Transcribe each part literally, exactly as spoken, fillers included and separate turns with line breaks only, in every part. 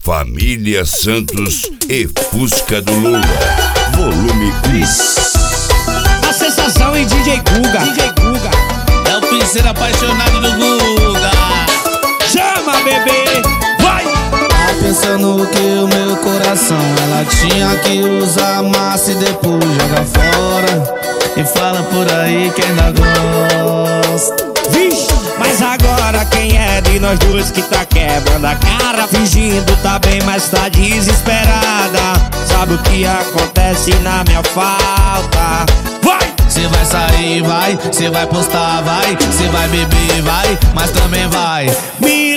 Família Santos e Fusca do Lula, volume um.
A sensação em D J Guga, D J Guga
é o pincel apaixonado do Guga.
Chama, bebê, vai!
Tá pensando que o meu coração ela tinha que usar massa e depois joga fora. E fala por aí que ainda gosta.
Vixe, mas agora quem é de nós dois que tá quebrando a cara? Fingindo tá bem, mas tá desesperada. Sabe o que acontece na minha falta? Vai!
Cê vai sair, vai, cê vai postar, vai, cê vai beber, vai, mas também vai
me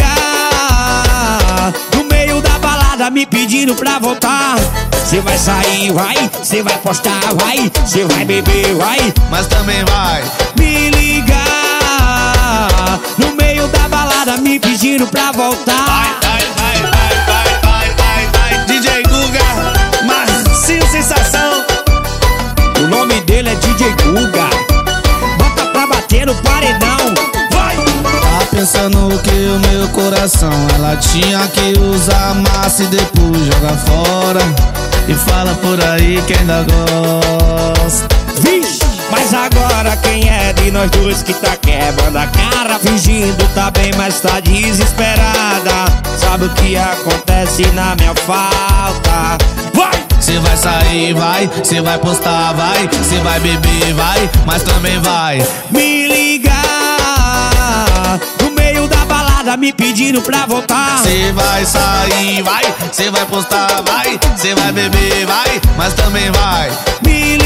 ligar no meio da balada me pedindo pra voltar. Cê vai sair, vai, cê vai postar, vai, cê vai beber, vai,
mas também vai
me ligar no meio da balada me pedindo pra voltar.
Vai, vai, vai, vai, vai, vai, vai, vai. D J Guga, Marcinho Sensação.
O nome dele é D J Guga. Bota pra bater no paredão. Vai!
Tá pensando que o meu coração ela tinha que usar massa e depois joga fora. E fala por aí que ainda gosta.
Vixe, mas agora quem é de nós dois que tá quebrando a cara? Fingindo tá bem, mas tá desesperada. Sabe o que acontece na minha falta? Vai!
Cê vai sair, vai, cê vai postar, vai, cê vai beber, vai, mas também vai
me ligar no meio da balada me pedindo pra voltar.
Cê vai sair, vai, cê vai postar, vai, cê vai beber, vai, mas também vai
me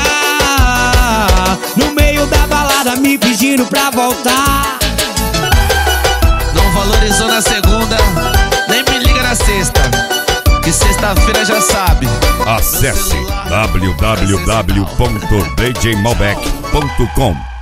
ligar no meio da balada me pedindo pra voltar.
Não valorizou na segunda, nem me liga na sexta, que sexta-feira já sabe.
Acesse w w w ponto d j malbec ponto com.